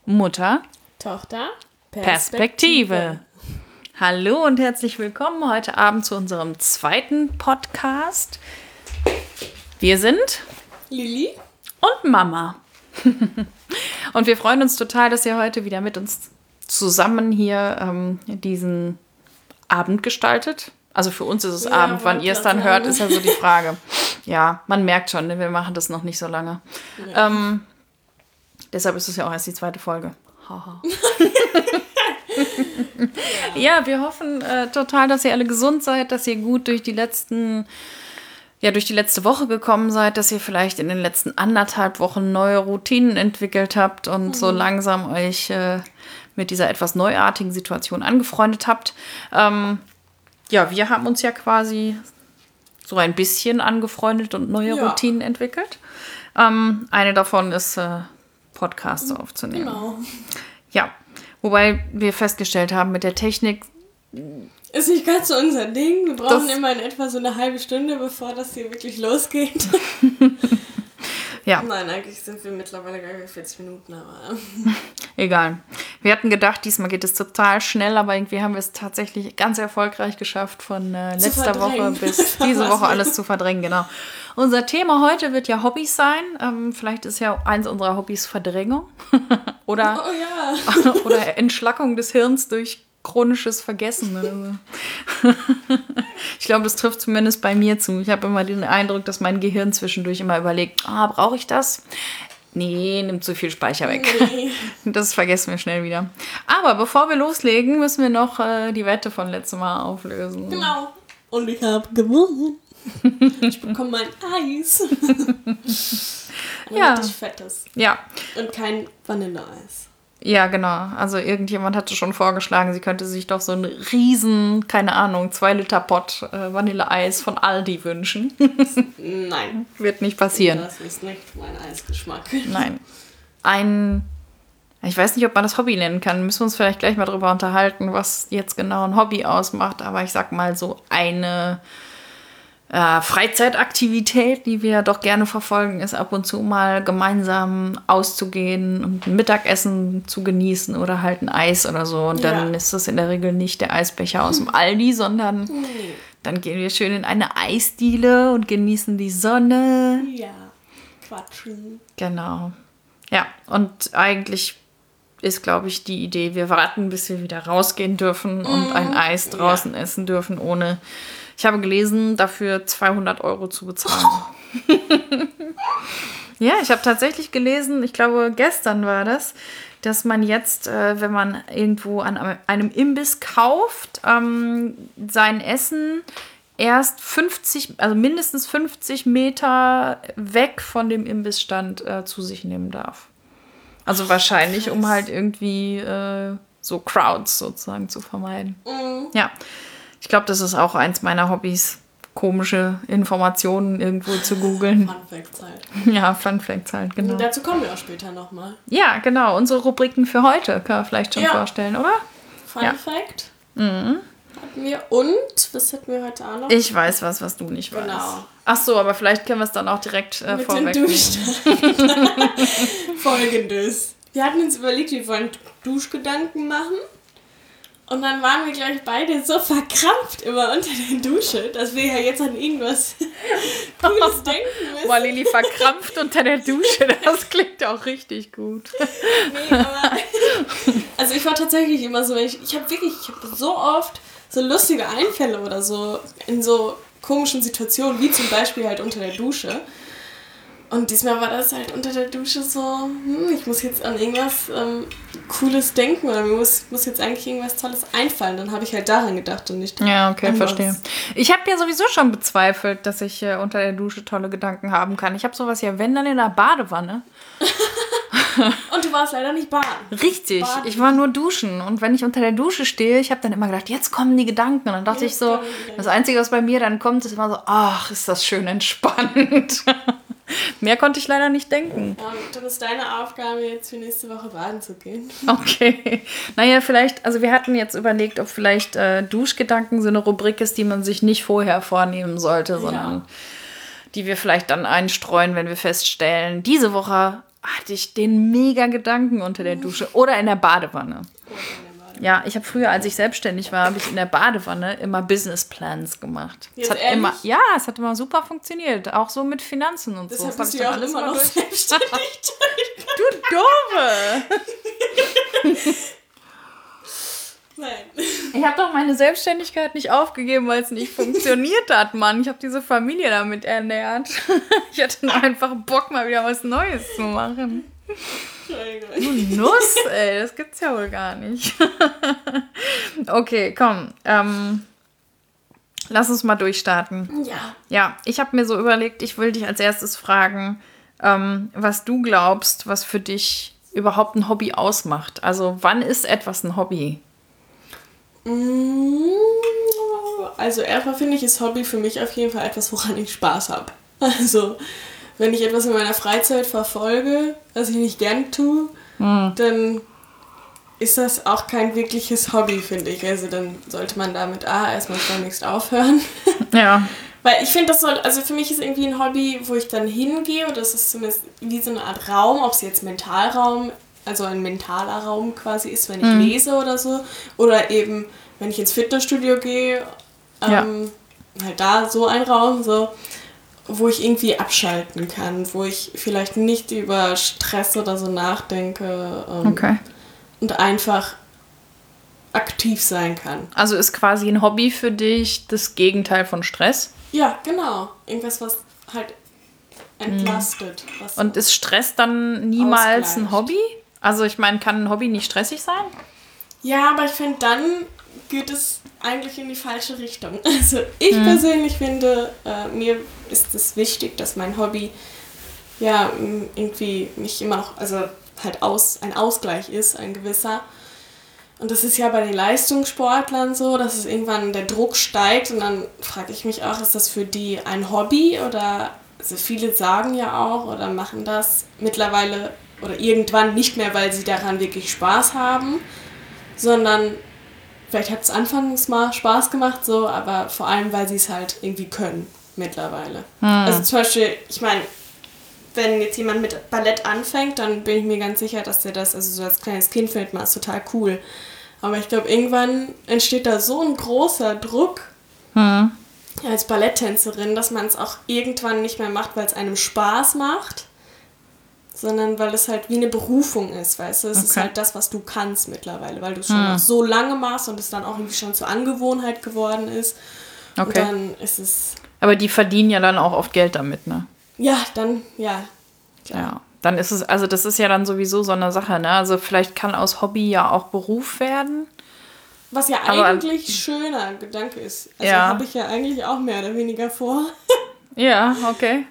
Mutter, Tochter, Perspektive. Hallo und herzlich willkommen heute Abend zu unserem zweiten Podcast. Wir sind Lili und Mama. Und wir freuen uns total, dass ihr heute wieder mit uns zusammen hier diesen Abend gestaltet. Also für uns ist es Abend, wann ihr es dann hört, ist ja so die Frage. Ja, man merkt schon, wir machen das noch nicht so lange. Ja. Deshalb ist es ja auch erst die zweite Folge. Haha. Ja, wir hoffen total, dass ihr alle gesund seid, dass ihr gut durch die letzte Woche gekommen seid, dass ihr vielleicht in den letzten 1,5 Wochen neue Routinen entwickelt habt und so langsam euch mit dieser etwas neuartigen Situation angefreundet habt. Ja, wir haben uns ja quasi so ein bisschen angefreundet und neue Routinen entwickelt. Eine davon ist Podcasts aufzunehmen. Genau. Ja, wobei wir festgestellt haben, mit der Technik ist nicht ganz so unser Ding. Wir brauchen immer in etwa so eine halbe Stunde, bevor das hier wirklich losgeht. Ja. Nein, eigentlich sind wir mittlerweile gar nicht 40 Minuten, aber egal. Wir hatten gedacht, diesmal geht es total schnell, aber irgendwie haben wir es tatsächlich ganz erfolgreich geschafft, von letzter Woche bis diese Woche alles zu verdrängen, genau. Unser Thema heute wird ja Hobbys sein. Vielleicht ist ja eins unserer Hobbys Verdrängung oder, oder Entschlackung des Hirns durch chronisches Vergessen. Ich glaube, das trifft zumindest bei mir zu. Ich habe immer den Eindruck, dass mein Gehirn zwischendurch immer überlegt, brauche ich das? Nee, nimmt zu viel Speicher weg. Nee. Das vergessen wir schnell wieder. Aber bevor wir loslegen, müssen wir noch die Wette von letztem Mal auflösen. Genau. Und ich habe gewonnen. Ich bekomme mein Eis. Ja. Richtig fettes. Ja. Und kein Vanilleeis. Ja, genau. Also irgendjemand hatte schon vorgeschlagen, sie könnte sich doch so einen riesen, keine Ahnung, 2-Liter-Pot Vanilleeis von Aldi wünschen. Nein. Wird nicht passieren. Das ist nicht mein Eisgeschmack. Nein. Ich weiß nicht, ob man das Hobby nennen kann. Müssen wir uns vielleicht gleich mal drüber unterhalten, was jetzt genau ein Hobby ausmacht. Aber ich sag mal so eine Freizeitaktivität, die wir doch gerne verfolgen, ist ab und zu mal gemeinsam auszugehen und ein Mittagessen zu genießen oder halt ein Eis oder so. Und dann ist das in der Regel nicht der Eisbecher aus dem Aldi, sondern dann gehen wir schön in eine Eisdiele und genießen die Sonne. Ja, quatschen. Genau. Ja, und eigentlich ist, glaube ich, die Idee, wir warten, bis wir wieder rausgehen dürfen und ein Eis draußen essen dürfen, ohne... Ich habe gelesen, dafür 200 € zu bezahlen. Ja, ich habe tatsächlich gelesen, ich glaube gestern war das, dass man jetzt, wenn man irgendwo an einem Imbiss kauft, sein Essen erst mindestens 50 Meter weg von dem Imbissstand zu sich nehmen darf. Also wahrscheinlich, um halt irgendwie so Crowds sozusagen zu vermeiden. Ja. Ich glaube, das ist auch eins meiner Hobbys, komische Informationen irgendwo zu googeln. Fun Facts halt. Ja, Fun Facts halt, genau. Und dazu kommen wir auch später nochmal. Ja, genau. Unsere Rubriken für heute können wir vielleicht schon vorstellen, oder? Fun Fact. Hatten wir. Und, was hatten wir heute auch noch? Ich weiß was du nicht weißt. Genau. Ach so, aber vielleicht können wir es dann auch direkt vorwegnehmen. Folgendes. Wir hatten uns überlegt, wir wollen Duschgedanken machen. Und dann waren wir gleich beide so verkrampft immer unter der Dusche, dass wir ja jetzt an irgendwas Cooles denken müssen. Boah, Lili verkrampft unter der Dusche, das klingt auch richtig gut. Nee, aber... Also ich war tatsächlich immer so, ich habe so oft so lustige Einfälle oder so in so komischen Situationen, wie zum Beispiel halt unter der Dusche. Und diesmal war das halt unter der Dusche so, ich muss jetzt an irgendwas Cooles denken oder mir muss jetzt eigentlich irgendwas Tolles einfallen. Dann habe ich halt daran gedacht und nicht Ja, okay, verstehe. Ich habe ja sowieso schon bezweifelt, dass ich unter der Dusche tolle Gedanken haben kann. Ich habe sowas ja, wenn, dann in der Badewanne. Und du warst leider nicht baden. Richtig, ich war nur duschen. Und wenn ich unter der Dusche stehe, ich habe dann immer gedacht, jetzt kommen die Gedanken. Und dann dachte ich so, das Einzige, was bei mir dann kommt, ist immer so, ach, ist das schön entspannt. Mehr konnte ich leider nicht denken. Ja, dann ist deine Aufgabe, jetzt für nächste Woche baden zu gehen. Okay. Naja, vielleicht, also wir hatten jetzt überlegt, ob vielleicht Duschgedanken so eine Rubrik ist, die man sich nicht vorher vornehmen sollte, sondern die wir vielleicht dann einstreuen, wenn wir feststellen, diese Woche hatte ich den mega Gedanken unter der Dusche oder in der Badewanne. Ja, ich habe früher, als ich selbstständig war, habe ich in der Badewanne immer Businessplans gemacht. Es hat immer super funktioniert, auch so mit Finanzen und Deshalb so. Bist du ja auch immer noch selbstständig. Du Doofe! Nein. Ich habe doch meine Selbstständigkeit nicht aufgegeben, weil es nicht funktioniert hat, Mann. Ich habe diese Familie damit ernährt. Ich hatte nur einfach Bock, mal wieder was Neues zu machen. Du Nuss, ey, das gibt's ja wohl gar nicht. Okay, komm. Lass uns mal durchstarten. Ja. Ja, ich habe mir so überlegt, ich will dich als erstes fragen, was du glaubst, was für dich überhaupt ein Hobby ausmacht. Also wann ist etwas ein Hobby? Also erstmal finde ich, ist Hobby für mich auf jeden Fall etwas, woran ich Spaß habe. Also wenn ich etwas in meiner Freizeit verfolge, was ich nicht gern tue, dann ist das auch kein wirkliches Hobby, finde ich. Also dann sollte man damit erstmal demnächst aufhören. Ja. Weil ich finde, also für mich ist irgendwie ein Hobby, wo ich dann hingehe, und das ist zumindest wie so eine Art Raum, ob es jetzt Mentalraum, also ein mentaler Raum quasi ist, wenn ich lese oder so, oder eben, wenn ich ins Fitnessstudio gehe, halt da so ein Raum, so, wo ich irgendwie abschalten kann, wo ich vielleicht nicht über Stress oder so nachdenke und einfach aktiv sein kann. Also ist quasi ein Hobby für dich das Gegenteil von Stress? Ja, genau. Irgendwas, was halt entlastet. Und ist Stress dann niemals ausgleicht. ein Hobby? Also ich meine, kann ein Hobby nicht stressig sein? Ja, aber ich finde, dann geht es eigentlich in die falsche Richtung. Also ich persönlich finde, mir ist es wichtig, dass mein Hobby ja irgendwie mich immer noch, also halt ein Ausgleich ist, ein gewisser. Und das ist ja bei den Leistungssportlern so, dass es irgendwann der Druck steigt und dann frage ich mich auch, ist das für die ein Hobby oder, also viele sagen ja auch oder machen das mittlerweile oder irgendwann nicht mehr, weil sie daran wirklich Spaß haben, sondern vielleicht hat es anfangs mal Spaß gemacht, so, aber vor allem, weil sie es halt irgendwie können mittlerweile. Also zum Beispiel, ich meine, wenn jetzt jemand mit Ballett anfängt, dann bin ich mir ganz sicher, dass der das, also so als kleines Kind findet man es total cool. Aber ich glaube, irgendwann entsteht da so ein großer Druck als Balletttänzerin, dass man es auch irgendwann nicht mehr macht, weil es einem Spaß macht, sondern weil es halt wie eine Berufung ist, weißt du? Es ist halt das, was du kannst mittlerweile, weil du es schon noch so lange machst und es dann auch irgendwie schon zur Angewohnheit geworden ist. Okay. Und dann ist es... Aber die verdienen ja dann auch oft Geld damit, ne? Ja, dann, ja. Klar. Ja, dann ist es, also das ist ja dann sowieso so eine Sache, ne? Also vielleicht kann aus Hobby ja auch Beruf werden. Was ja eigentlich schöner Gedanke ist. Also habe ich ja eigentlich auch mehr oder weniger vor. Ja, okay.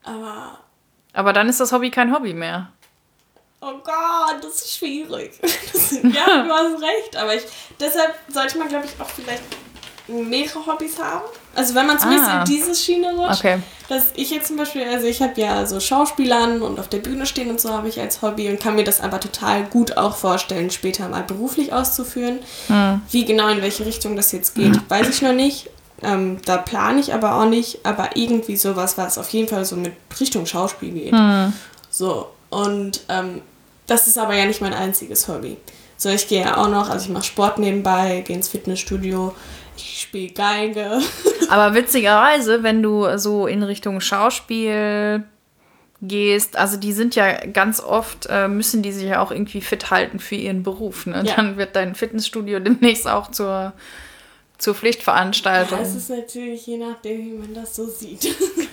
Aber dann ist das Hobby kein Hobby mehr. Oh Gott, das ist schwierig. Ja, du hast recht. Aber deshalb sollte man, glaube ich, auch vielleicht mehrere Hobbys haben. Also wenn man zumindest in diese Schiene rutscht. Okay. Dass ich jetzt zum Beispiel, also ich habe ja so Schauspielern und auf der Bühne stehen und so habe ich als Hobby und kann mir das aber total gut auch vorstellen, später mal beruflich auszuführen. Wie genau in welche Richtung das jetzt geht, weiß ich noch nicht. Da plane ich aber auch nicht, aber irgendwie sowas, was auf jeden Fall so mit Richtung Schauspiel geht. So, und das ist aber ja nicht mein einziges Hobby. So, ich gehe ja auch noch, also ich mache Sport nebenbei, gehe ins Fitnessstudio, ich spiele Geige. Aber witzigerweise, wenn du so in Richtung Schauspiel gehst, also die sind ja ganz oft, müssen die sich ja auch irgendwie fit halten für ihren Beruf. Ne? Ja. Dann wird dein Fitnessstudio demnächst auch zur Pflichtveranstaltung. Ja, es ist natürlich je nachdem, wie man das so sieht.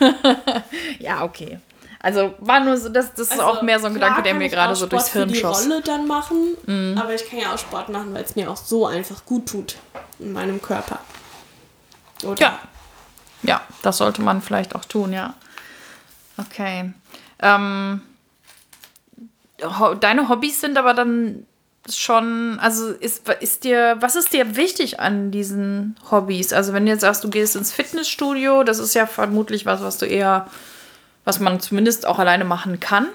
Ja, okay. Also war nur so, das ist auch mehr so ein Gedanke, der mir gerade so durchs Hirn schoss. Ich kann die Rolle dann machen, aber ich kann ja auch Sport machen, weil es mir auch so einfach gut tut in meinem Körper. Oder? Ja, das sollte man vielleicht auch tun, ja. Okay. Deine Hobbys sind aber dann schon, also was ist dir wichtig an diesen Hobbys? Also wenn du jetzt sagst, du gehst ins Fitnessstudio, das ist ja vermutlich was man zumindest auch alleine machen kann.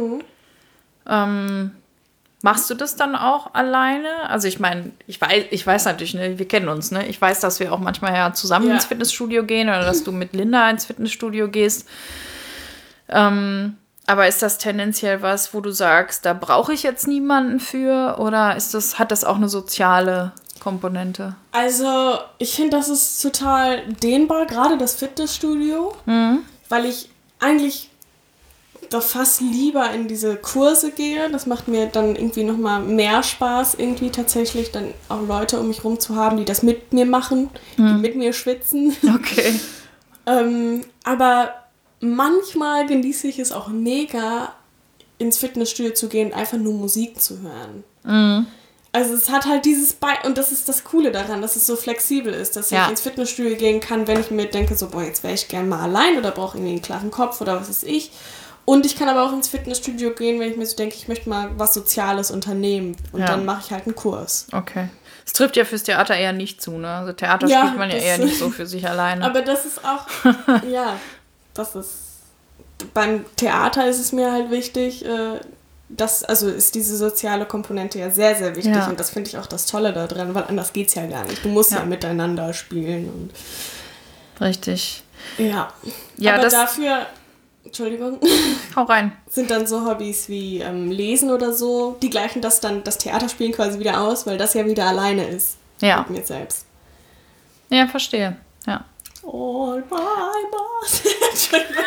Machst du das dann auch alleine? Also ich meine, ich weiß natürlich, ne, wir kennen uns, ne? Ich weiß, dass wir auch manchmal ja zusammen ins Fitnessstudio gehen oder dass du mit Linda ins Fitnessstudio gehst. Aber Aber ist das tendenziell was, wo du sagst, da brauche ich jetzt niemanden für? Oder hat das auch eine soziale Komponente? Also, ich finde, das ist total dehnbar, gerade das Fitnessstudio, weil ich eigentlich doch fast lieber in diese Kurse gehe. Das macht mir dann irgendwie nochmal mehr Spaß, irgendwie tatsächlich dann auch Leute um mich rum zu haben, die das mit mir machen, die mit mir schwitzen. Okay. Aber manchmal genieße ich es auch mega, ins Fitnessstudio zu gehen, einfach nur Musik zu hören. Also es hat halt und das ist das Coole daran, dass es so flexibel ist, dass ich ins Fitnessstudio gehen kann, wenn ich mir denke, so, boah, jetzt wäre ich gern mal allein oder brauche irgendwie einen klaren Kopf oder was weiß ich. Und ich kann aber auch ins Fitnessstudio gehen, wenn ich mir so denke, ich möchte mal was Soziales unternehmen. Und dann mache ich halt einen Kurs. Okay. Das trifft ja fürs Theater eher nicht zu, ne? Also Theater spielt man ja eher nicht so für sich alleine. Aber das ist auch, beim Theater ist es mir halt wichtig, ist diese soziale Komponente ja sehr, sehr wichtig. Ja. Und das finde ich auch das Tolle daran, weil anders geht's ja gar nicht. Du musst ja miteinander spielen. Und richtig. Ja. Aber dafür... Entschuldigung. Hau rein. Sind dann so Hobbys wie Lesen oder so, die gleichen das Theaterspielen quasi wieder aus, weil das ja wieder alleine ist. Ja. Mit mir selbst. Ja, verstehe. Ja. All by myself. Entschuldigung.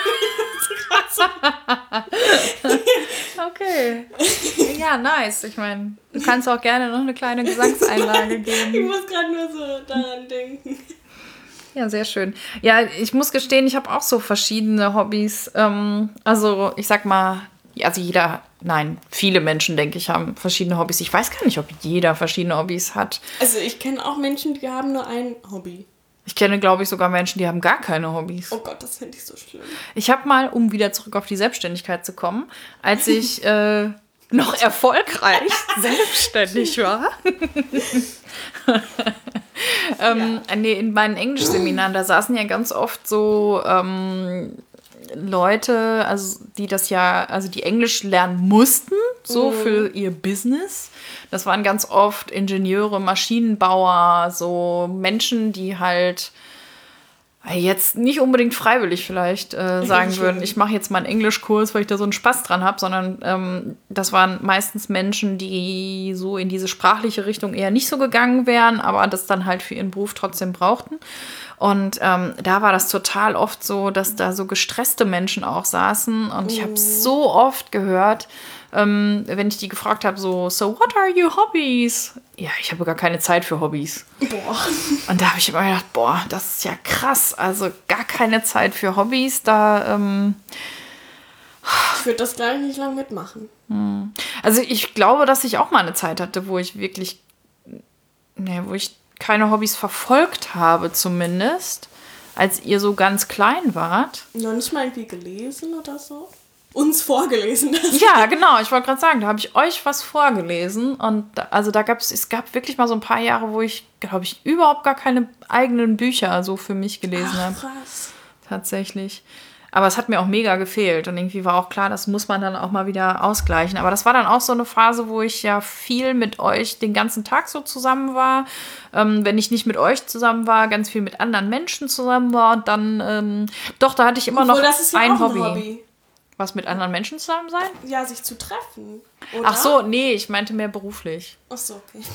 Okay. Ja, nice. Ich meine, du kannst auch gerne noch eine kleine Gesangseinlage geben. Ich muss gerade nur so daran denken. Ja, sehr schön. Ja, ich muss gestehen, ich habe auch so verschiedene Hobbys. Also ich sag mal, viele Menschen, denke ich, haben verschiedene Hobbys. Ich weiß gar nicht, ob jeder verschiedene Hobbys hat. Also ich kenne auch Menschen, die haben nur ein Hobby. Ich kenne, glaube ich, sogar Menschen, die haben gar keine Hobbys. Oh Gott, das finde ich so schlimm. Ich habe mal, um wieder zurück auf die Selbstständigkeit zu kommen, als ich noch erfolgreich selbstständig war. In meinen Englischseminaren, da saßen ja ganz oft so Leute, also die Englisch lernen mussten, so für ihr Business. Das waren ganz oft Ingenieure, Maschinenbauer, so Menschen, die halt jetzt nicht unbedingt freiwillig vielleicht sagen würden, ich mache jetzt mal einen Englischkurs, weil ich da so einen Spaß dran habe, sondern das waren meistens Menschen, die so in diese sprachliche Richtung eher nicht so gegangen wären, aber das dann halt für ihren Beruf trotzdem brauchten. Und da war das total oft so, dass da so gestresste Menschen auch saßen und ich habe so oft gehört, wenn ich die gefragt habe, so what are your hobbies? Ja, ich habe gar keine Zeit für Hobbys. Boah. Und da habe ich immer gedacht, das ist ja krass. Also gar keine Zeit für Hobbys. Da, ich würde das gleich nicht lang mitmachen. Also ich glaube, dass ich auch mal eine Zeit hatte, wo ich keine Hobbys verfolgt habe zumindest, als ihr so ganz klein wart. Noch nicht mal irgendwie gelesen oder so? Uns vorgelesen. Ja, genau. Ich wollte gerade sagen, da habe ich euch was vorgelesen. Und es gab wirklich mal so ein paar Jahre, wo ich, glaube ich, überhaupt gar keine eigenen Bücher so für mich gelesen habe. Krass. Tatsächlich. Aber es hat mir auch mega gefehlt. Und irgendwie war auch klar, das muss man dann auch mal wieder ausgleichen. Aber das war dann auch so eine Phase, wo ich ja viel mit euch den ganzen Tag so zusammen war. Wenn ich nicht mit euch zusammen war, ganz viel mit anderen Menschen zusammen war. Und dann, da hatte ich immer noch ein Hobby. Was, mit anderen Menschen zusammen sein? Ja, sich zu treffen. Oder? Ach so, nee, ich meinte mehr beruflich. Ach so, okay.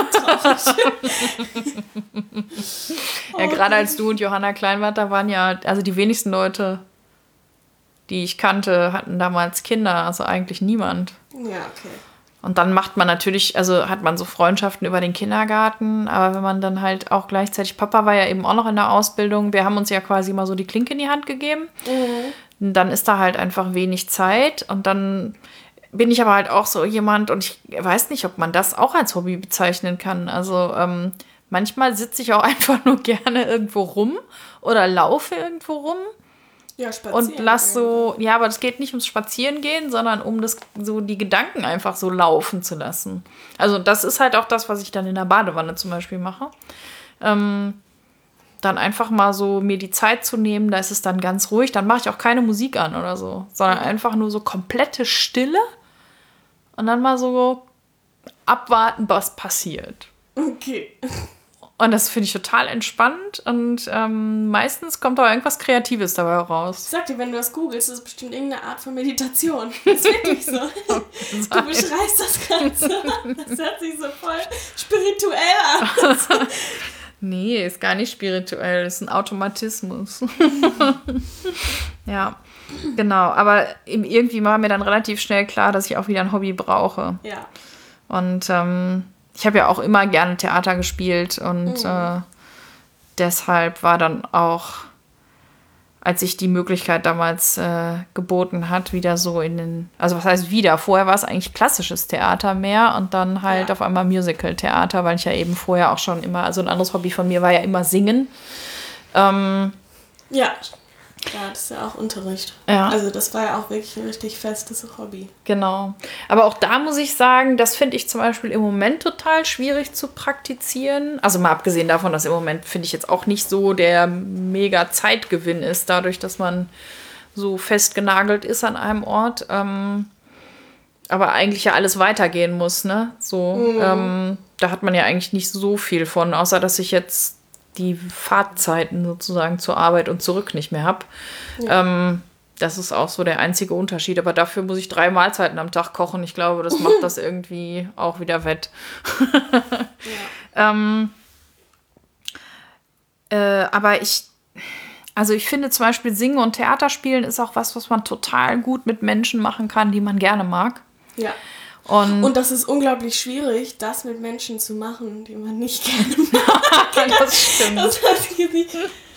Ja, gerade als du und Johanna klein wart, da waren ja, also die wenigsten Leute, die ich kannte, hatten damals Kinder, also eigentlich niemand. Ja, okay. Und dann macht man natürlich, also hat man so Freundschaften über den Kindergarten, aber wenn man dann halt auch gleichzeitig, Papa war ja eben auch noch in der Ausbildung, wir haben uns ja quasi mal so die Klinke in die Hand gegeben. Dann ist da halt einfach wenig Zeit und dann bin ich aber halt auch so jemand und ich weiß nicht, ob man das auch als Hobby bezeichnen kann. Also manchmal sitze ich auch einfach nur gerne irgendwo rum oder laufe irgendwo rum. Ja, spazieren. Und aber das geht nicht ums Spazierengehen, sondern um die Gedanken einfach so laufen zu lassen. Also das ist halt auch das, was ich dann in der Badewanne zum Beispiel mache. Dann einfach mal so mir die Zeit zu nehmen, da ist es dann ganz ruhig, dann mache ich auch keine Musik an oder so, sondern einfach nur so komplette Stille und dann mal so abwarten, was passiert. Okay. Und das finde ich total entspannt und meistens kommt auch irgendwas Kreatives dabei raus. Ich sag dir, wenn du das googelst, ist es bestimmt irgendeine Art von Meditation. Das ist wirklich so. Du beschreibst das Ganze. Das hört sich so voll spirituell an. Nee, ist gar nicht spirituell, ist ein Automatismus. Ja, genau. Aber irgendwie war mir dann relativ schnell klar, dass ich auch wieder ein Hobby brauche. Ja. Und ich habe ja auch immer gerne Theater gespielt und deshalb war dann auch, als sich die Möglichkeit damals geboten hat, wieder so also was heißt wieder? Vorher war es eigentlich klassisches Theater mehr und dann halt auf einmal Musical-Theater, weil ich ja eben vorher auch schon immer, also ein anderes Hobby von mir war ja immer Singen. Ja, das ist ja auch Unterricht. Ja. Also das war ja auch wirklich ein richtig festes Hobby. Genau. Aber auch da muss ich sagen, das finde ich zum Beispiel im Moment total schwierig zu praktizieren. Also mal abgesehen davon, dass im Moment finde ich jetzt auch nicht so der mega Zeitgewinn ist, dadurch, dass man so festgenagelt ist an einem Ort. Aber eigentlich ja alles weitergehen muss, ne? So, da hat man ja eigentlich nicht so viel von, außer dass ich jetzt die Fahrtzeiten sozusagen zur Arbeit und zurück nicht mehr habe. Ja. Das ist auch so der einzige Unterschied. Aber dafür muss ich 3 Mahlzeiten am Tag kochen. Ich glaube, das macht das irgendwie auch wieder wett. Ja. Aber ich finde zum Beispiel Singen und Theaterspielen ist auch was man total gut mit Menschen machen kann, die man gerne mag. Ja. Und das ist unglaublich schwierig, das mit Menschen zu machen, die man nicht gerne mag. Das stimmt. Das weiß ich nicht.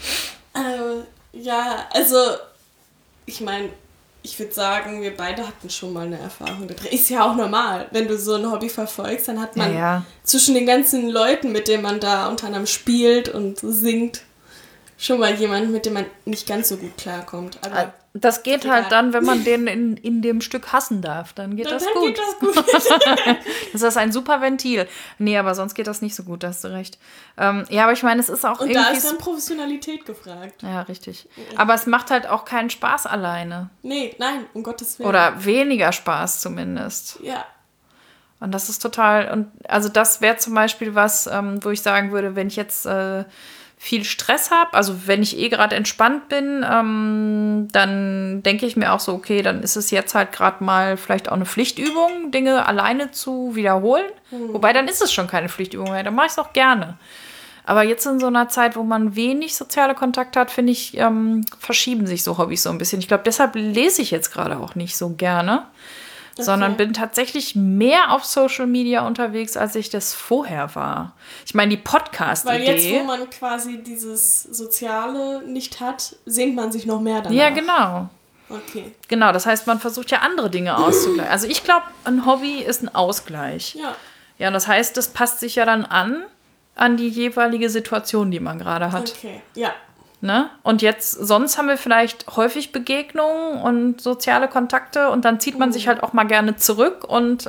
Ja, also ich meine, ich würde sagen, wir beide hatten schon mal eine Erfahrung. Das ist ja auch normal. Wenn du so ein Hobby verfolgst, dann hat man zwischen den ganzen Leuten, mit denen man da unter anderem spielt und singt, schon mal jemanden, mit dem man nicht ganz so gut klarkommt. Aber das geht halt dann, wenn man den in dem Stück hassen darf. Dann geht das gut. Das ist ein super Ventil. Nee, aber sonst geht das nicht so gut, da hast du recht. Ja, aber ich meine, es ist auch und irgendwie... Und da ist dann Professionalität gefragt. Ja, richtig. Aber es macht halt auch keinen Spaß alleine. Nee, nein, um Gottes Willen. Oder weniger Spaß zumindest. Ja. Und das ist total... Und also das wäre zum Beispiel was, wo ich sagen würde, wenn ich jetzt... viel Stress habe, also wenn ich gerade entspannt bin, dann denke ich mir auch so, okay, dann ist es jetzt halt gerade mal vielleicht auch eine Pflichtübung, Dinge alleine zu wiederholen. Wobei, dann ist es schon keine Pflichtübung mehr, dann mache ich es auch gerne. Aber jetzt in so einer Zeit, wo man wenig soziale Kontakte hat, finde ich, verschieben sich so Hobbys so ein bisschen. Ich glaube, deshalb lese ich jetzt gerade auch nicht so gerne. Sondern bin tatsächlich mehr auf Social Media unterwegs, als ich das vorher war. Ich meine, die Podcast-Idee... Weil jetzt, wo man quasi dieses Soziale nicht hat, sehnt man sich noch mehr danach. Ja, genau. Okay. Genau, das heißt, man versucht ja andere Dinge auszugleichen. Also ich glaube, ein Hobby ist ein Ausgleich. Ja. Ja, und das heißt, das passt sich ja dann an die jeweilige Situation, die man gerade hat. Okay, ja. Ne? Und jetzt, sonst haben wir vielleicht häufig Begegnungen und soziale Kontakte und dann zieht man sich halt auch mal gerne zurück und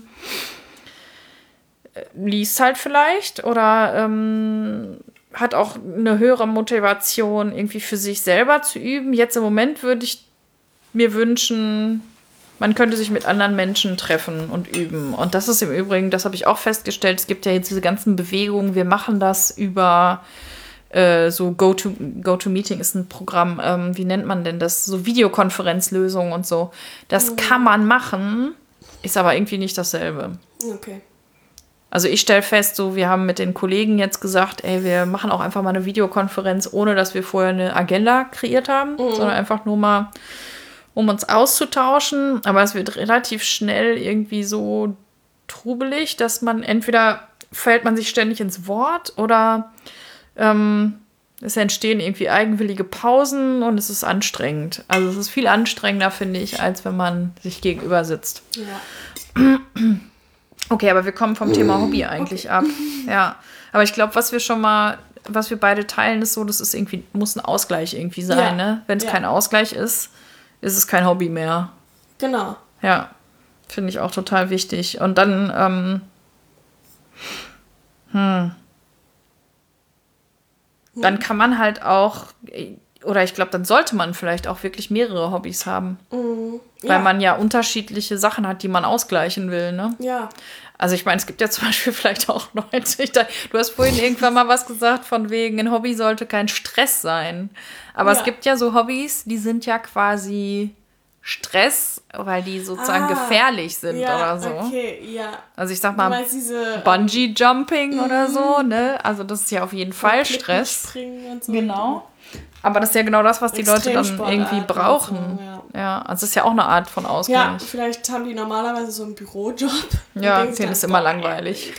liest halt vielleicht oder hat auch eine höhere Motivation, irgendwie für sich selber zu üben. Jetzt im Moment würde ich mir wünschen, man könnte sich mit anderen Menschen treffen und üben. Und das ist im Übrigen, das habe ich auch festgestellt, es gibt ja jetzt diese ganzen Bewegungen, wir machen das über... so GoToMeeting ist ein Programm, wie nennt man denn das? So Videokonferenzlösungen und so. Das kann man machen, ist aber irgendwie nicht dasselbe. Okay. Also ich stelle fest, so wir haben mit den Kollegen jetzt gesagt, ey, wir machen auch einfach mal eine Videokonferenz, ohne dass wir vorher eine Agenda kreiert haben, sondern einfach nur mal, um uns auszutauschen. Aber es wird relativ schnell irgendwie so trubelig, dass man entweder fällt man sich ständig ins Wort oder es entstehen irgendwie eigenwillige Pausen und es ist anstrengend. Also es ist viel anstrengender, finde ich, als wenn man sich gegenüber sitzt. Ja. Okay, aber wir kommen vom Thema Hobby eigentlich ab. Ja, aber ich glaube, was wir beide teilen, ist so, das ist irgendwie, muss ein Ausgleich irgendwie sein, ne? Wenn es kein Ausgleich ist, ist es kein Hobby mehr. Genau. Ja, finde ich auch total wichtig. Und dann, dann kann man halt auch oder ich glaube, dann sollte man vielleicht auch wirklich mehrere Hobbys haben. Ja. Weil man ja unterschiedliche Sachen hat, die man ausgleichen will, ne? Ja. Also ich meine, es gibt ja zum Beispiel vielleicht auch Leute, du hast vorhin irgendwann mal was gesagt, von wegen, ein Hobby sollte kein Stress sein. Aber es gibt ja so Hobbys, die sind ja quasi Stress, weil die sozusagen gefährlich sind oder so. Okay, ja. Also ich sag mal, Bungee-Jumping oder so, ne? Also das ist ja auf jeden Fall Stress. Und so. Genau. Aber das ist ja genau das, was die Leute dann irgendwie brauchen. So, ja, also es ist ja auch eine Art von Ausgleich. Ja, vielleicht haben die normalerweise so einen Bürojob. Ja, denen ist immer langweilig.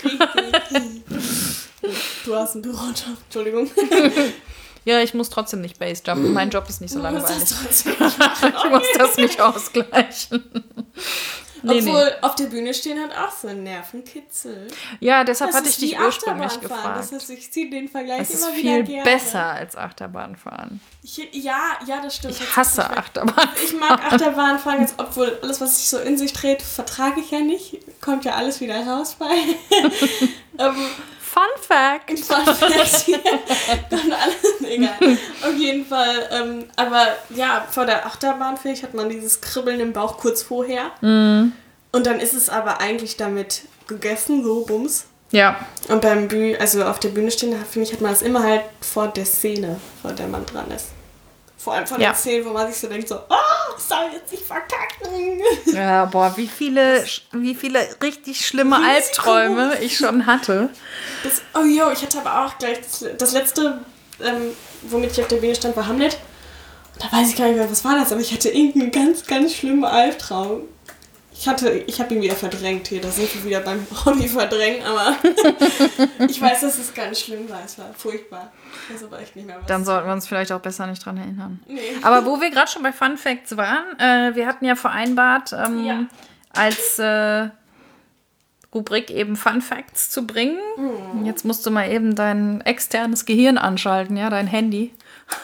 Du hast einen Bürojob, Entschuldigung. Ja, ich muss trotzdem nicht Basejumpen. Mein Job ist nicht so langweilig. Ich muss das nicht ausgleichen. Obwohl, auf der Bühne stehen hat auch so einen Nervenkitzel. Ja, deshalb hatte ich dich ursprünglich gefragt. Das heißt, ich ziehe den Vergleich das immer ist wieder viel gerne. besser als Achterbahnfahren. Ja, das stimmt. Ich hasse Achterbahnfahren. Ich mag Achterbahnfahren, obwohl alles, was sich so in sich dreht, vertrage ich ja nicht. Kommt ja alles wieder raus bei. Fun Fact. Dann alles, egal. Auf jeden Fall. Aber ja, vor der Achterbahn, finde ich, hat man dieses Kribbeln im Bauch kurz vorher. Und dann ist es aber eigentlich damit gegessen, so bums. Ja. Und also auf der Bühne stehen, finde ich, hat man das immer halt vor der Szene, vor der man dran ist. Vor allem von den Szenen, wo man sich so denkt, so, ich soll jetzt nicht verkacken. Ja, boah, wie viele richtig schlimme Albträume ich schon hatte. Ich hatte aber auch gleich das letzte, womit ich auf der Bühne stand, war Hamlet. Und da weiß ich gar nicht mehr, was war das, aber ich hatte irgendeinen ganz, ganz schlimmen Albtraum. Ich habe ihn wieder verdrängt hier, da sind wir wieder beim Hobby verdrängen, aber ich weiß, dass es ganz schlimm war, es war furchtbar. Also war echt nicht mehr was. Dann sollten wir uns vielleicht auch besser nicht dran erinnern. Nee. Aber wo wir gerade schon bei Fun Facts waren, wir hatten ja vereinbart, als Rubrik eben Fun Facts zu bringen. Jetzt musst du mal eben dein externes Gehirn anschalten, ja, dein Handy.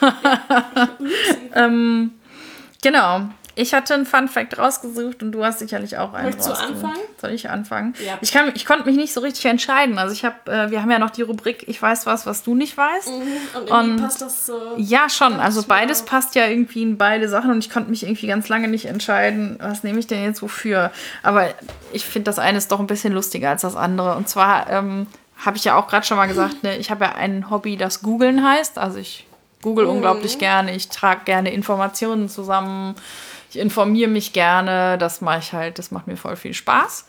Genau. Ich hatte einen Fun-Fact rausgesucht und du hast sicherlich auch einen rausgesucht. Möchtest du anfangen? Soll ich anfangen? Ja. Ich konnte mich nicht so richtig entscheiden. Also wir haben ja noch die Rubrik Ich weiß was du nicht weißt. Und irgendwie passt das so. Ja, schon. Also beides passt ja irgendwie in beide Sachen und ich konnte mich irgendwie ganz lange nicht entscheiden, was nehme ich denn jetzt wofür. Aber ich finde, das eine ist doch ein bisschen lustiger als das andere. Und zwar habe ich ja auch gerade schon mal gesagt, ne, ich habe ja ein Hobby, das Googeln heißt. Also ich google unglaublich gerne. Ich trage gerne Informationen zusammen. Ich informiere mich gerne, das macht mir voll viel Spaß.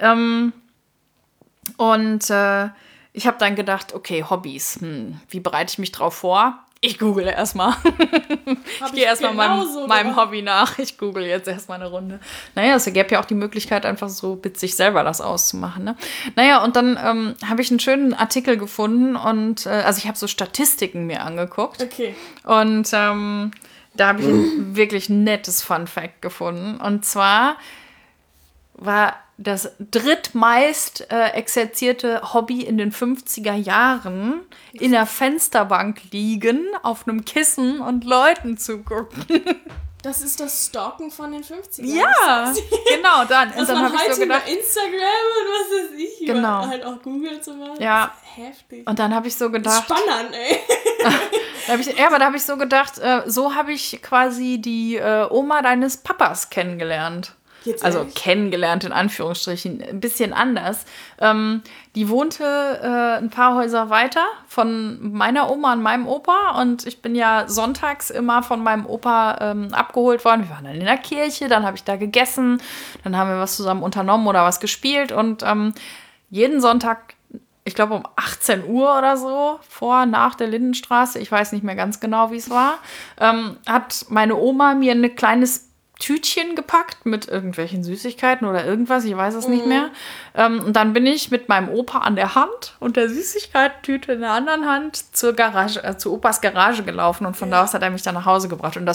Ich habe dann gedacht, okay, Hobbys, wie bereite ich mich drauf vor? Ich google erstmal. Ich gehe erstmal meinem Hobby nach. Ich google jetzt erstmal eine Runde. Naja, es gäbe ja auch die Möglichkeit, einfach so mit sich selber das auszumachen. Ne? Naja, und dann habe ich einen schönen Artikel gefunden und also ich habe so Statistiken mir angeguckt. Okay. Und da habe ich ein wirklich nettes Fun-Fact gefunden. Und zwar war das drittmeist exerzierte Hobby in den 50er Jahren in der Fensterbank liegen, auf einem Kissen und Leuten zugucken. Das ist das Stalken von den 50ern. Ja, genau, dann. Und dann habe ich so gedacht, über Instagram und was weiß ich, genau. Halt auch Google zum Beispiel. Ja. Heftig. Und dann habe ich so gedacht. Spannend, ey. Da habe ich so gedacht, so habe ich quasi die Oma deines Papas kennengelernt. Jetzt also ehrlich? Kennengelernt in Anführungsstrichen, ein bisschen anders. Die wohnte ein paar Häuser weiter von meiner Oma und meinem Opa und ich bin ja sonntags immer von meinem Opa abgeholt worden. Wir waren dann in der Kirche, dann habe ich da gegessen, dann haben wir was zusammen unternommen oder was gespielt und jeden Sonntag, ich glaube um 18 Uhr oder so, nach der Lindenstraße, ich weiß nicht mehr ganz genau, wie es war, hat meine Oma mir ein kleines Tütchen gepackt mit irgendwelchen Süßigkeiten oder irgendwas, ich weiß es nicht mehr. Und dann bin ich mit meinem Opa an der Hand und der Süßigkeitentüte in der anderen Hand zur Opas Garage gelaufen und von da aus hat er mich dann nach Hause gebracht. Und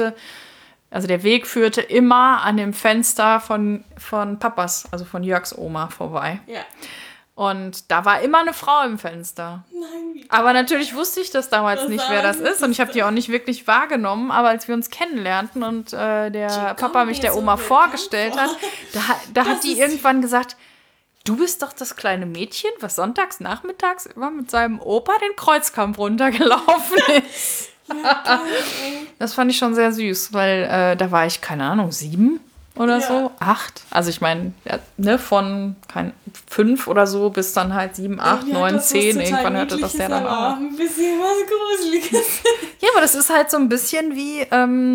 der Weg führte immer an dem Fenster von Papas, also von Jörgs Oma vorbei. Ja. Und da war immer eine Frau im Fenster. Nein, aber natürlich wusste ich das damals nicht, wer das ist. Und ich habe die auch nicht wirklich wahrgenommen. Aber als wir uns kennenlernten und der Papa mich der Oma vorgestellt hat, da hat die irgendwann gesagt, du bist doch das kleine Mädchen, was sonntags nachmittags immer mit seinem Opa den Kreuzkampf runtergelaufen ist. Das fand ich schon sehr süß, weil da war ich, keine Ahnung, 7 oder so, 8. Also ich meine, von 5 oder so bis dann halt 7, 8, 9, 10. Irgendwann hörte das ja dann auch. Ein bisschen was Gruseliges. Ja, aber das ist halt so ein bisschen wie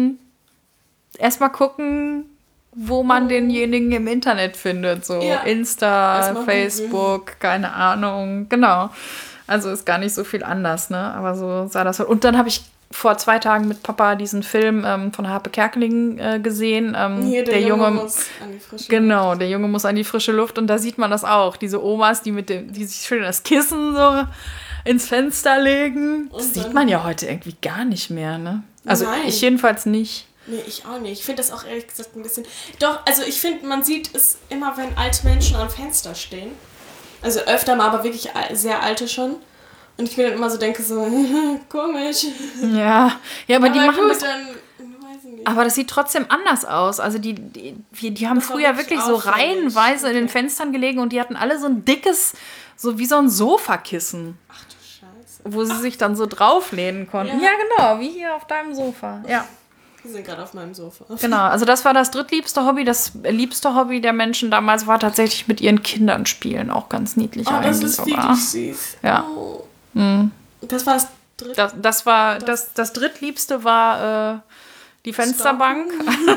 erstmal gucken, wo man denjenigen im Internet findet. So Insta, Facebook, keine Ahnung. Genau. Also ist gar nicht so viel anders, ne? Aber so sah das halt. Und dann habe ich vor 2 Tagen mit Papa diesen Film von Harpe Kerkeling gesehen. Der Junge muss an die frische Luft. Genau, der Junge muss an die frische Luft. Und da sieht man das auch. Diese Omas, die sich schön das Kissen so ins Fenster legen. Das sieht man ja heute irgendwie gar nicht mehr, ne? Also ich jedenfalls nicht. Nee, ich auch nicht. Ich finde das auch ehrlich gesagt ein bisschen... Doch, also ich finde, man sieht es immer, wenn alte Menschen am Fenster stehen. Also öfter mal, aber wirklich sehr alte schon. Und ich mir dann immer so denke, so, komisch. Ja, aber die machen gut, das... Dann, weiß ich nicht. Aber das sieht trotzdem anders aus. Also die haben früher wirklich so reihenweise in den Fenstern gelegen und die hatten alle so ein dickes, so wie so ein Sofakissen. Ach du Scheiße. Wo sie sich dann so drauflehnen konnten. Ja, genau, wie hier auf deinem Sofa. Ja. Wir sind gerade auf meinem Sofa. Genau, also das war das drittliebste Hobby. Das liebste Hobby der Menschen damals war tatsächlich mit ihren Kindern spielen. Auch ganz niedlich eigentlich. Das ist wirklich süß. Ja. Oh. Das war das drittliebste? Das drittliebste war die Fensterbank.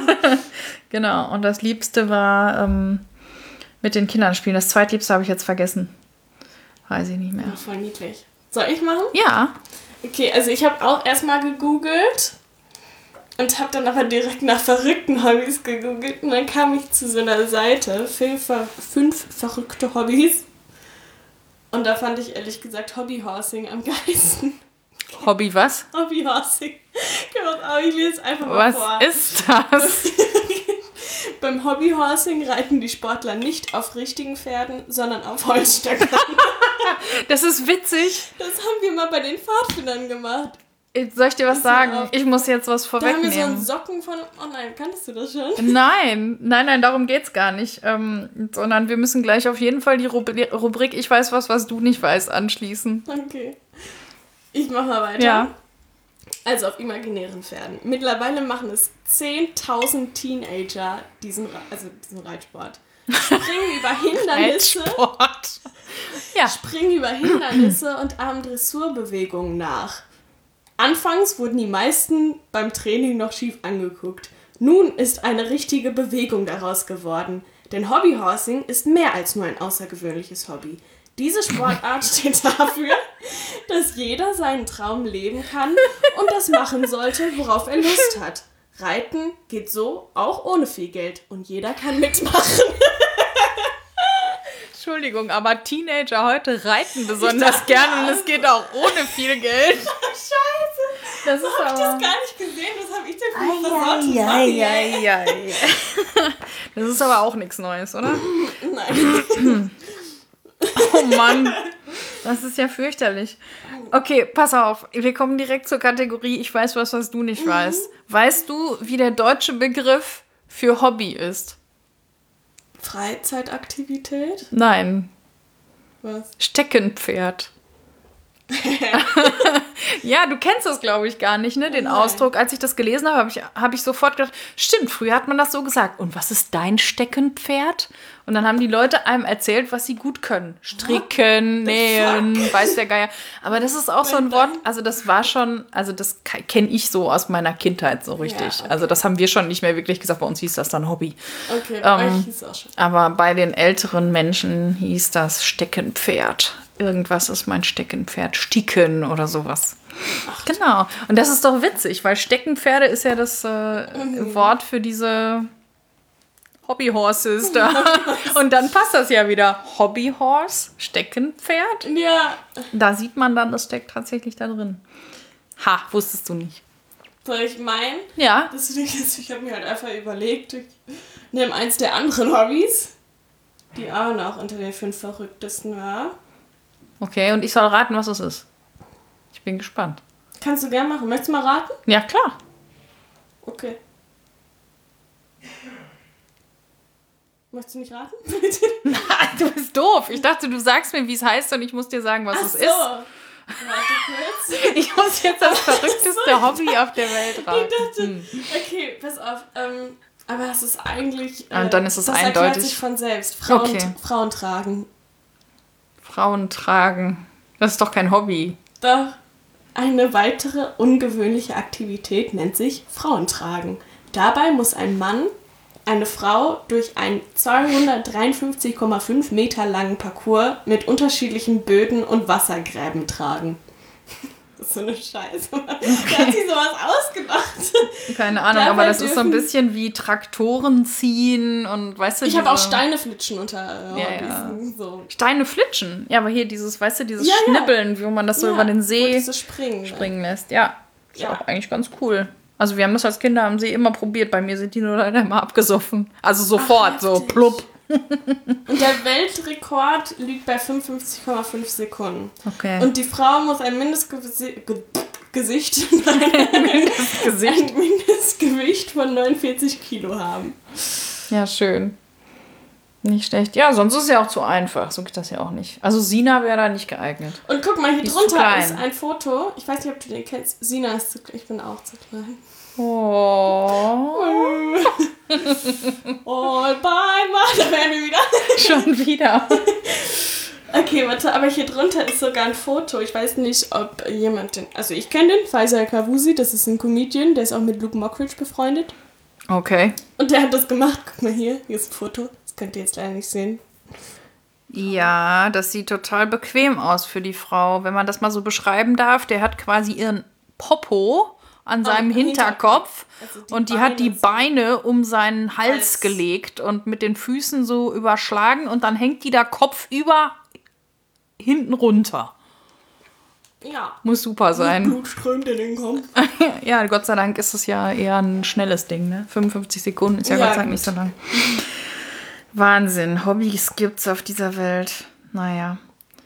Genau, und das Liebste war mit den Kindern spielen. Das zweitliebste habe ich jetzt vergessen. Weiß ich nicht mehr. Ja, voll niedlich. Soll ich machen? Ja. Okay, also ich habe auch erstmal gegoogelt und habe dann aber direkt nach verrückten Hobbys gegoogelt und dann kam ich zu so einer Seite, 5 verrückte Hobbys. Und da fand ich ehrlich gesagt Hobbyhorsing am geilsten. Hobby was? Hobbyhorsing. Ich lese einfach mal vor. Was ist das? Beim Hobbyhorsing reiten die Sportler nicht auf richtigen Pferden, sondern auf Holzstöckern. Das ist witzig. Das haben wir mal bei den Pfadfindern gemacht. Soll ich dir was sagen? Ich muss jetzt was vorwegnehmen. Da haben wir so einen Socken von... Oh nein, kanntest du das schon? Nein, darum geht's gar nicht. Sondern wir müssen gleich auf jeden Fall die Rubrik Ich weiß was du nicht weißt anschließen. Okay. Ich mache mal weiter. Ja. Also auf imaginären Pferden. Mittlerweile machen es 10.000 Teenager diesen Reitsport. Springen über Hindernisse. Reitsport. Ja. Springen über Hindernisse und ahmen Dressurbewegungen nach. Anfangs wurden die meisten beim Training noch schief angeguckt. Nun ist eine richtige Bewegung daraus geworden. Denn Hobbyhorsing ist mehr als nur ein außergewöhnliches Hobby. Diese Sportart steht dafür, dass jeder seinen Traum leben kann und das machen sollte, worauf er Lust hat. Reiten geht so auch ohne viel Geld und jeder kann mitmachen. Entschuldigung, aber Teenager heute reiten besonders gerne und es geht auch ohne viel Geld. Scheiße. Das ist hab ich das gar nicht gesehen? Was habe ich denn für versaut? Das ist aber auch nichts Neues, oder? Nein. Oh Mann, das ist ja fürchterlich. Okay, pass auf, wir kommen direkt zur Kategorie Ich weiß was du nicht weißt. Weißt du, wie der deutsche Begriff für Hobby ist? Freizeitaktivität? Nein. Was? Steckenpferd. Ja, du kennst das, glaube ich, gar nicht, ne? Den Nein. Ausdruck. Als ich das gelesen habe, habe ich sofort gedacht, stimmt, früher hat man das so gesagt. Und was ist dein Steckenpferd? Und dann haben die Leute einem erzählt, was sie gut können. Stricken, nähen, weiß der Geier. Aber das ist auch so ein Wort, also das war schon, also das kenne ich so aus meiner Kindheit so richtig. Ja, okay. Also das haben wir schon nicht mehr wirklich gesagt, bei uns hieß das dann Hobby. Okay, bei euch hieß es auch schon. Aber bei den älteren Menschen hieß das Steckenpferd. Irgendwas ist mein Steckenpferd. Sticken oder sowas. Ach, genau. Und das ist doch witzig, weil Steckenpferde ist ja das Wort für diese Hobbyhorses da. Und dann passt das ja wieder. Hobbyhorse, Steckenpferd. Ja. Da sieht man dann, das steckt tatsächlich da drin. Ha, wusstest du nicht. Soll ich meinen? Ja. Ich habe mir halt einfach überlegt, ich nehme eins der anderen Hobbys, die auch noch unter den 5 verrücktesten war. Okay, und ich soll raten, was es ist. Ich bin gespannt. Kannst du gern machen. Möchtest du mal raten? Ja, klar. Okay. Möchtest du nicht raten? Nein, du bist doof. Ich dachte, du sagst mir, wie es heißt und ich muss dir sagen, was es ist. Warte kurz. Ich muss jetzt das verrückteste Hobby auf der Welt raten. Ich dachte, okay, pass auf. Aber es ist eigentlich... Und dann ist es das eindeutig. erklärt sich von selbst. Frauen tragen. Frauen tragen. Das ist doch kein Hobby. Doch. Eine weitere ungewöhnliche Aktivität nennt sich Frauentragen. Dabei muss ein Mann eine Frau durch einen 253,5 Meter langen Parcours mit unterschiedlichen Böden und Wassergräben tragen. Das ist so eine Scheiße. Wer hat sich sowas ausgedacht? Keine Ahnung, aber das ist so ein bisschen wie Traktoren ziehen und weißt du... Ich habe auch Steine flitschen unter ja. so. Steine flitschen? Ja, aber hier dieses, weißt du, dieses Schnibbeln, wo man das so über den See springen lässt. Ja, ist auch eigentlich ganz cool. Also wir haben das als Kinder am See immer probiert. Bei mir sind die nur leider immer abgesoffen. Also sofort, so plupp. Und der Weltrekord liegt bei 55,5 Sekunden. Okay. Und die Frau muss ein Mindestgewicht von 49 Kilo haben. Ja, schön. Nicht schlecht. Ja, sonst ist es ja auch zu einfach. So geht das ja auch nicht. Also Sina wäre da nicht geeignet. Und guck mal, hier drunter ist ein Foto. Ich weiß nicht, ob du den kennst. Sina ist zu klein. Ich bin auch zu klein. Oh. All by my... Da wären wir wieder. Schon wieder. Okay, warte, aber hier drunter ist sogar ein Foto. Ich weiß nicht, ob jemand den... Also ich kenne den, Faisal Kavusi. Das ist ein Comedian. Der ist auch mit Luke Mockridge befreundet. Okay. Und der hat das gemacht. Guck mal hier. Hier ist ein Foto. Das könnt ihr jetzt leider nicht sehen. Ja, das sieht total bequem aus für die Frau. Wenn man das mal so beschreiben darf, der hat quasi ihren Popo an seinem Hinterkopf also und die hat die Beine um seinen Hals gelegt und mit den Füßen so überschlagen und dann hängt die da kopfüber hinten runter. Ja. Muss super sein. Blut strömt in den Kopf. Ja, Gott sei Dank ist es ja eher ein schnelles Ding, ne? 55 Sekunden ist ja Gott sei Dank nicht so lang. Wahnsinn, Hobbys gibt's auf dieser Welt. Naja.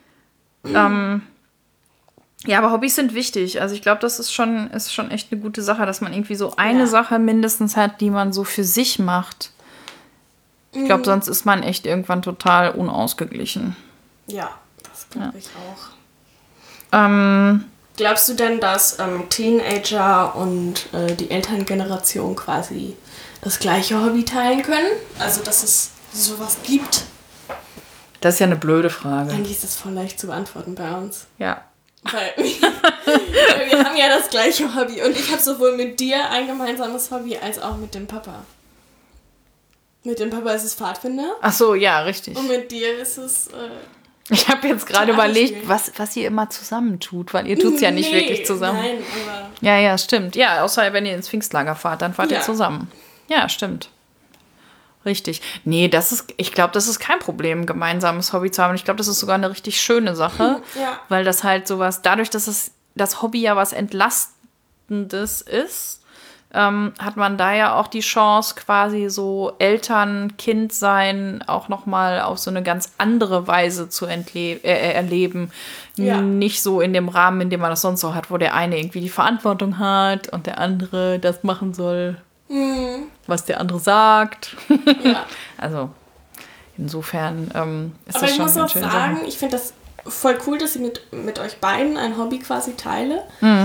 Ja, aber Hobbys sind wichtig. Also ich glaube, das ist schon echt eine gute Sache, dass man irgendwie so eine Sache mindestens hat, die man so für sich macht. Ich glaube, sonst ist man echt irgendwann total unausgeglichen. Ja, das glaube ich auch. Glaubst du denn, dass Teenager und die Elterngeneration quasi das gleiche Hobby teilen können? Also, dass es sowas gibt? Das ist ja eine blöde Frage. Eigentlich ist das voll leicht zu beantworten bei uns. Ja. Weil wir haben ja das gleiche Hobby. Und ich habe sowohl mit dir ein gemeinsames Hobby als auch mit dem Papa. Mit dem Papa ist es Pfadfinder. Ach so, ja, richtig. Und mit dir ist es... ich habe jetzt gerade überlegt, was ihr immer zusammentut, weil ihr tut es ja nicht wirklich zusammen. Nein, aber... Ja, stimmt. Ja, außer wenn ihr ins Pfingstlager fahrt, dann fahrt ihr zusammen. Ja, stimmt. Richtig. Nee, ich glaube, das ist kein Problem, ein gemeinsames Hobby zu haben. Ich glaube, das ist sogar eine richtig schöne Sache, weil das halt sowas, dadurch, dass das Hobby ja was Entlastendes ist, hat man da ja auch die Chance, quasi so Eltern, Kind sein auch nochmal auf so eine ganz andere Weise zu erleben. Ja. Nicht so in dem Rahmen, in dem man das sonst so hat, wo der eine irgendwie die Verantwortung hat und der andere das machen soll, was der andere sagt. Ja. Also insofern ist aber das schon eine schöne Sache. Aber ich muss auch sagen, ich finde das voll cool, dass ich mit euch beiden ein Hobby quasi teile.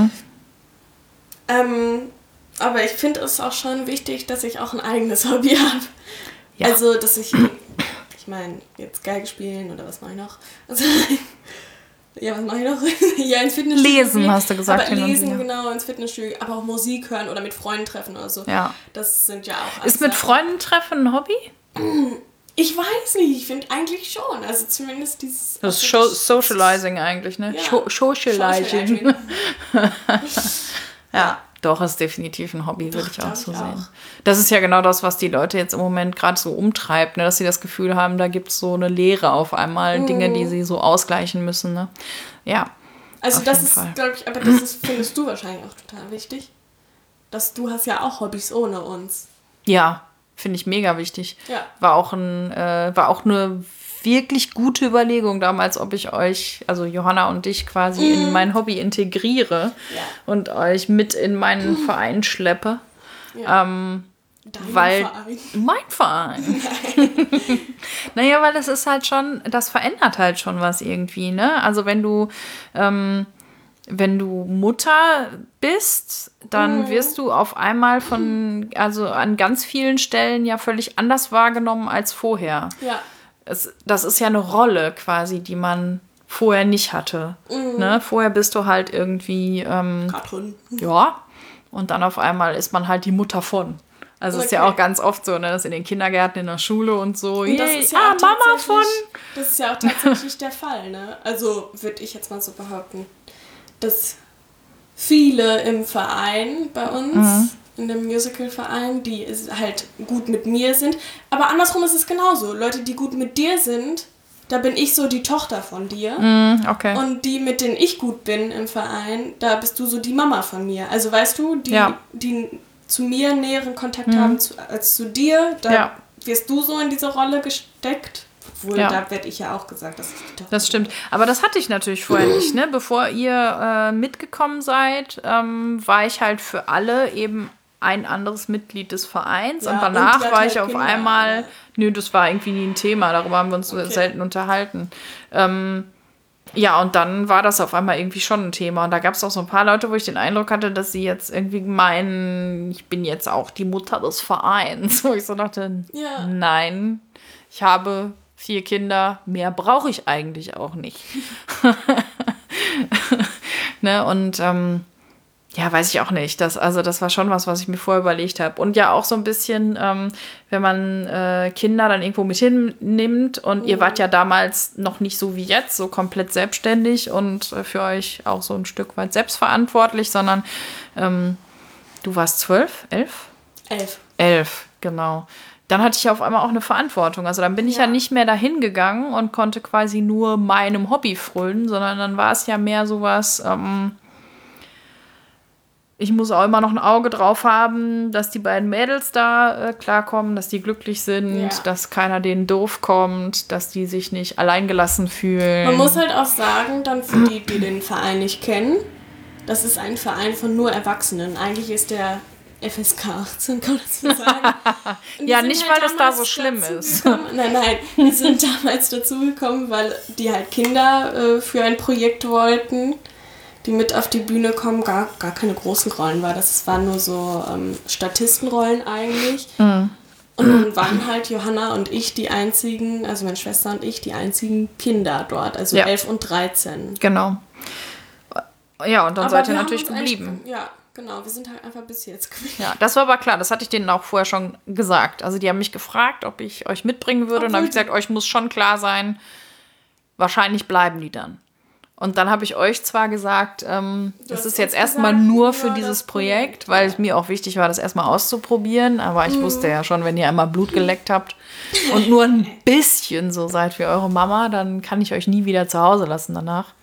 Aber ich finde es auch schon wichtig, dass ich auch ein eigenes Hobby habe. Ja. Also, dass ich meine, jetzt Geige spielen oder was mache ich noch? Also, ja, was mache ich noch? Ja, ins Fitnessstudio. Lesen, hast du gesagt. Aber lesen, genau, ins Fitnessstudio. Aber auch Musik hören oder mit Freunden treffen oder so. Ja. Das sind ja auch... Ist mit Freunden treffen ein Hobby? Ich weiß nicht, ich finde eigentlich schon. Also zumindest dieses... Das ist Socializing eigentlich, ne? Ja. Socializing. Ja. Doch, ist definitiv ein Hobby, würde ich auch so sehen. Das ist ja genau das, was die Leute jetzt im Moment gerade so umtreibt, ne? Dass sie das Gefühl haben, da gibt es so eine Leere auf einmal, Dinge, die sie so ausgleichen müssen. Ne? Ja. Also das ist, glaube ich, aber das findest du wahrscheinlich auch total wichtig. Dass du hast ja auch Hobbys ohne uns. Ja, finde ich mega wichtig. Ja. War auch eine wirklich gute Überlegung damals, ob ich euch, also Johanna und dich quasi in mein Hobby integriere und euch mit in meinen Verein schleppe. Ja. Verein? Mein Verein. Naja, weil das ist halt schon, das verändert halt schon was irgendwie, ne? Also wenn du wenn du Mutter bist, dann wirst du auf einmal also an ganz vielen Stellen ja völlig anders wahrgenommen als vorher. Ja. Das ist ja eine Rolle quasi, die man vorher nicht hatte. Ne? Vorher bist du halt irgendwie, Katrin. ja, und dann auf einmal ist man halt die Mutter von. Also ist ja auch ganz oft so, ne, dass in den Kindergärten, in der Schule und so, und das ist ja Mama von. Das ist ja auch tatsächlich der Fall, ne? Also würde ich jetzt mal so behaupten, dass viele im Verein bei uns, in dem Musical-Verein, die halt gut mit mir sind, aber andersrum ist es genauso. Leute, die gut mit dir sind, da bin ich so die Tochter von dir. Okay. Und die, mit denen ich gut bin im Verein, da bist du so die Mama von mir. Also weißt du, die zu mir näheren Kontakt haben als zu dir, da wirst du so in diese Rolle gesteckt. Obwohl, da werde ich ja auch gesagt, dass ich die Tochter bin. Das stimmt. Aber das hatte ich natürlich vorher nicht. Ne? Bevor ihr mitgekommen seid, war ich halt für alle eben ein anderes Mitglied des Vereins. Und danach war ich auf einmal... Nö, das war irgendwie nie ein Thema. Darüber haben wir uns selten unterhalten. Ja, und dann war das auf einmal irgendwie schon ein Thema. Und da gab es auch so ein paar Leute, wo ich den Eindruck hatte, dass sie jetzt irgendwie meinen, ich bin jetzt auch die Mutter des Vereins. Wo ich so dachte, nein, ich habe 4 Kinder, mehr brauche ich eigentlich auch nicht. Ne, und ja, weiß ich auch nicht. Das war schon was ich mir vorher überlegt habe. Und ja auch so ein bisschen, wenn man Kinder dann irgendwo mit hinnimmt und ihr wart ja damals noch nicht so wie jetzt, so komplett selbstständig und für euch auch so ein Stück weit selbstverantwortlich, sondern du warst 12, 11? 11, genau. Dann hatte ich ja auf einmal auch eine Verantwortung. Also dann bin ich ja nicht mehr dahin gegangen und konnte quasi nur meinem Hobby frönen, sondern dann war es ja mehr sowas... ich muss auch immer noch ein Auge drauf haben, dass die beiden Mädels da klarkommen, dass die glücklich sind, dass keiner denen doof kommt, dass die sich nicht alleingelassen fühlen. Man muss halt auch sagen, dann für die den Verein nicht kennen, das ist ein Verein von nur Erwachsenen. Eigentlich ist der FSK 18, kann man so sagen. Ja, nicht, weil das da so schlimm ist. Nein, die sind damals dazugekommen, weil die halt Kinder für ein Projekt wollten, die mit auf die Bühne kommen, gar keine großen Rollen war. Das waren nur so Statistenrollen eigentlich. Und dann waren halt Johanna und ich die einzigen, also meine Schwester und ich, die einzigen Kinder dort, also 11 und 13. Genau. Ja, und dann seid ihr natürlich geblieben. Ja, genau, wir sind halt einfach bis jetzt geblieben. Ja, das war aber klar, das hatte ich denen auch vorher schon gesagt. Also die haben mich gefragt, ob ich euch mitbringen würde. Und dann habe ich gesagt, euch muss schon klar sein, wahrscheinlich bleiben die dann. Und dann habe ich euch zwar gesagt, das ist jetzt erstmal nur für dieses Projekt, weil es mir auch wichtig war, das erstmal auszuprobieren. Aber ich wusste ja schon, wenn ihr einmal Blut geleckt habt und nur ein bisschen so seid wie eure Mama, dann kann ich euch nie wieder zu Hause lassen danach.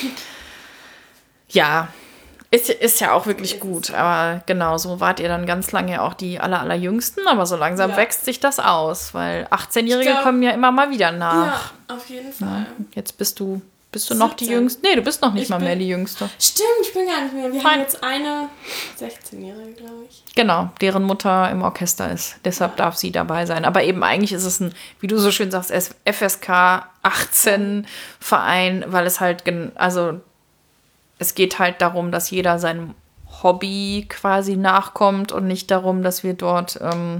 Ja, ist ja auch wirklich gut. Aber genau, so wart ihr dann ganz lange auch die allerjüngsten. Aber so langsam wächst sich das aus, weil 18-Jährige kommen ja immer mal wieder nach. Ja, auf jeden Fall. Ja, jetzt bist du noch die Jüngste? Nee, du bist noch nicht mal mehr die Jüngste. Stimmt, ich bin gar nicht mehr. Wir haben jetzt eine 16-Jährige, glaube ich. Genau, deren Mutter im Orchester ist. Deshalb darf sie dabei sein. Aber eben eigentlich ist es ein, wie du so schön sagst, FSK 18 Verein, weil es halt, also es geht halt darum, dass jeder seinem Hobby quasi nachkommt und nicht darum, dass wir dort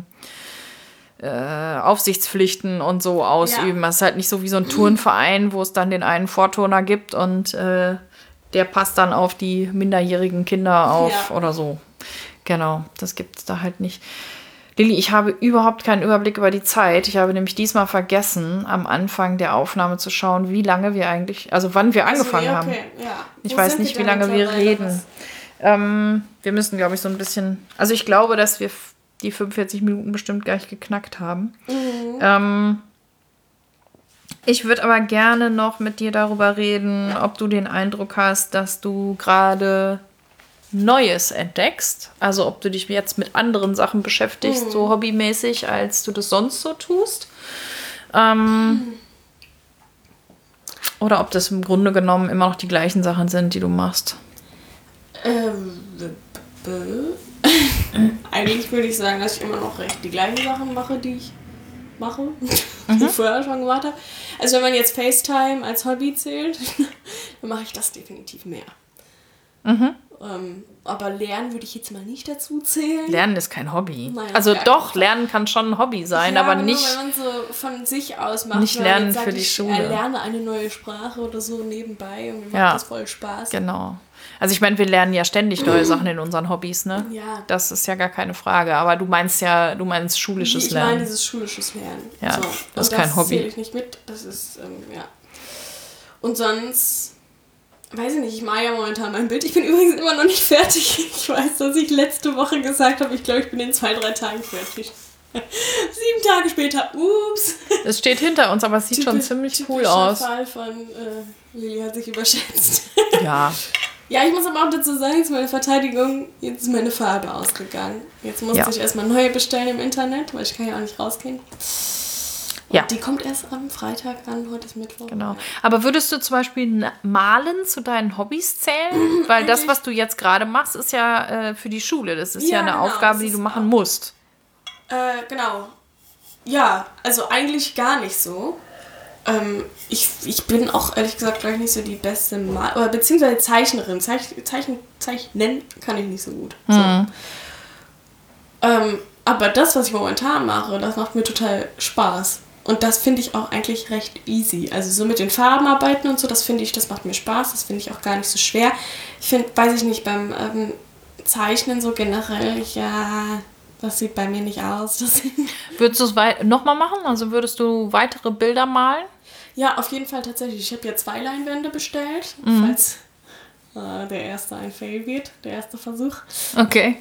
Aufsichtspflichten und so ausüben. Das ist halt nicht so wie so ein Turnverein, wo es dann den einen Vorturner gibt und der passt dann auf die minderjährigen Kinder auf oder so. Genau, das gibt es da halt nicht. Lilly, ich habe überhaupt keinen Überblick über die Zeit. Ich habe nämlich diesmal vergessen, am Anfang der Aufnahme zu schauen, wie lange wir eigentlich, also wann wir angefangen haben. Ja. Ich weiß nicht, wie lange wir reden. Wir müssen, glaube ich, so ein bisschen, also ich glaube, dass wir die 45 Minuten bestimmt gleich geknackt haben. Ich würde aber gerne noch mit dir darüber reden, ob du den Eindruck hast, dass du gerade Neues entdeckst. Also ob du dich jetzt mit anderen Sachen beschäftigst, so hobbymäßig, als du das sonst so tust. Oder ob das im Grunde genommen immer noch die gleichen Sachen sind, die du machst. Eigentlich würde ich sagen, dass ich immer noch recht die gleichen Sachen mache, die ich mache, die ich vorher schon gemacht habe. Also wenn man jetzt FaceTime als Hobby zählt, dann mache ich das definitiv mehr. Aber Lernen würde ich jetzt mal nicht dazu zählen. Lernen ist kein Hobby. Nein, also doch, Lernen kann schon ein Hobby sein, aber nur, nicht... wenn man so von sich aus macht. Nicht Lernen sagt, für die Schule. Ich lerne eine neue Sprache oder so nebenbei und mir macht das voll Spaß. Genau. Also ich meine, wir lernen ja ständig neue Sachen in unseren Hobbys, ne? Ja. Das ist ja gar keine Frage. Aber du meinst schulisches Lernen. Ich meine dieses schulisches Lernen. Ja, so. das ist kein Hobby. Das zähle ich nicht mit. Das ist, ja. Und sonst... Weiß ich nicht, ich mache ja momentan mein Bild. Ich bin übrigens immer noch nicht fertig. Ich weiß, dass ich letzte Woche gesagt habe, ich glaube, ich bin in 2-3 Tagen fertig. 7 Tage später, ups. Es steht hinter uns, aber es sieht schon ziemlich cool aus. Der Fall von Lili hat sich überschätzt. Ja. Ja, ich muss aber auch dazu sagen, zu meiner Verteidigung, jetzt ist meine Farbe ausgegangen. Jetzt musste ich erstmal neue bestellen im Internet, weil ich kann ja auch nicht rausgehen. Ja. Die kommt erst am Freitag an, heute ist Mittwoch. Genau. Aber würdest du zum Beispiel Malen zu deinen Hobbys zählen? Weil das, was du jetzt gerade machst, ist ja für die Schule. Das ist ja eine Aufgabe, die du machen musst. Genau. Ja, also eigentlich gar nicht so. Ich bin auch ehrlich gesagt gleich nicht so die beste oder beziehungsweise Zeichnerin. Zeichnen kann ich nicht so gut. So. Aber das, was ich momentan mache, das macht mir total Spaß. Und das finde ich auch eigentlich recht easy. Also so mit den Farben arbeiten und so, das macht mir Spaß. Das finde ich auch gar nicht so schwer. Ich finde, weiß ich nicht, beim Zeichnen so generell, das sieht bei mir nicht aus. Würdest du es nochmal machen? Also würdest du weitere Bilder malen? Ja, auf jeden Fall tatsächlich. Ich habe ja 2 Leinwände bestellt, falls der erste ein Fail wird, der erste Versuch. Okay.